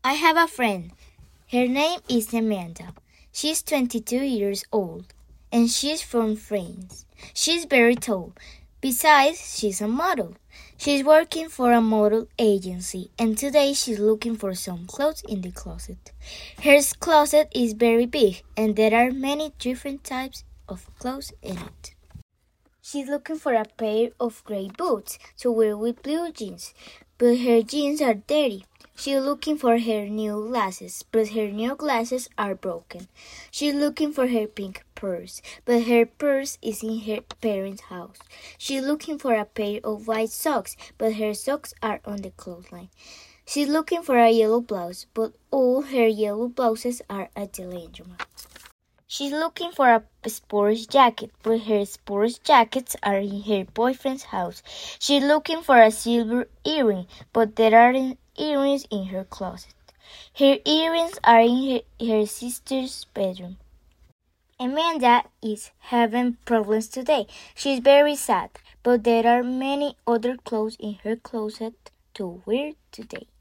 I have a friend. Her name is Amanda. She's 22 years old, and she's from France. She's very tall. Besides, she's a model. She's working for a model agency, and today she's looking for some clothes in the closet. Her closet is very big, and there are many different types of clothes in it. She's looking for a pair of gray boots to wear with blue jeans, but her jeans are dirty. She's looking for her new glasses, but her new glasses are broken. She's looking for her pink purse, but her purse is in her parents' house. She's looking for a pair of white socks, but her socks are on the clothesline. She's looking for a yellow blouse, but all her yellow blouses are at the laundromat. She's looking for a sports jacket, but her sports jackets are in her boyfriend's house. She's looking for a silver earring, but there aren't earrings in her closet. Her earrings are in her sister's bedroom. Amanda is having problems today. She's very sad, but there are many other clothes in her closet to wear today.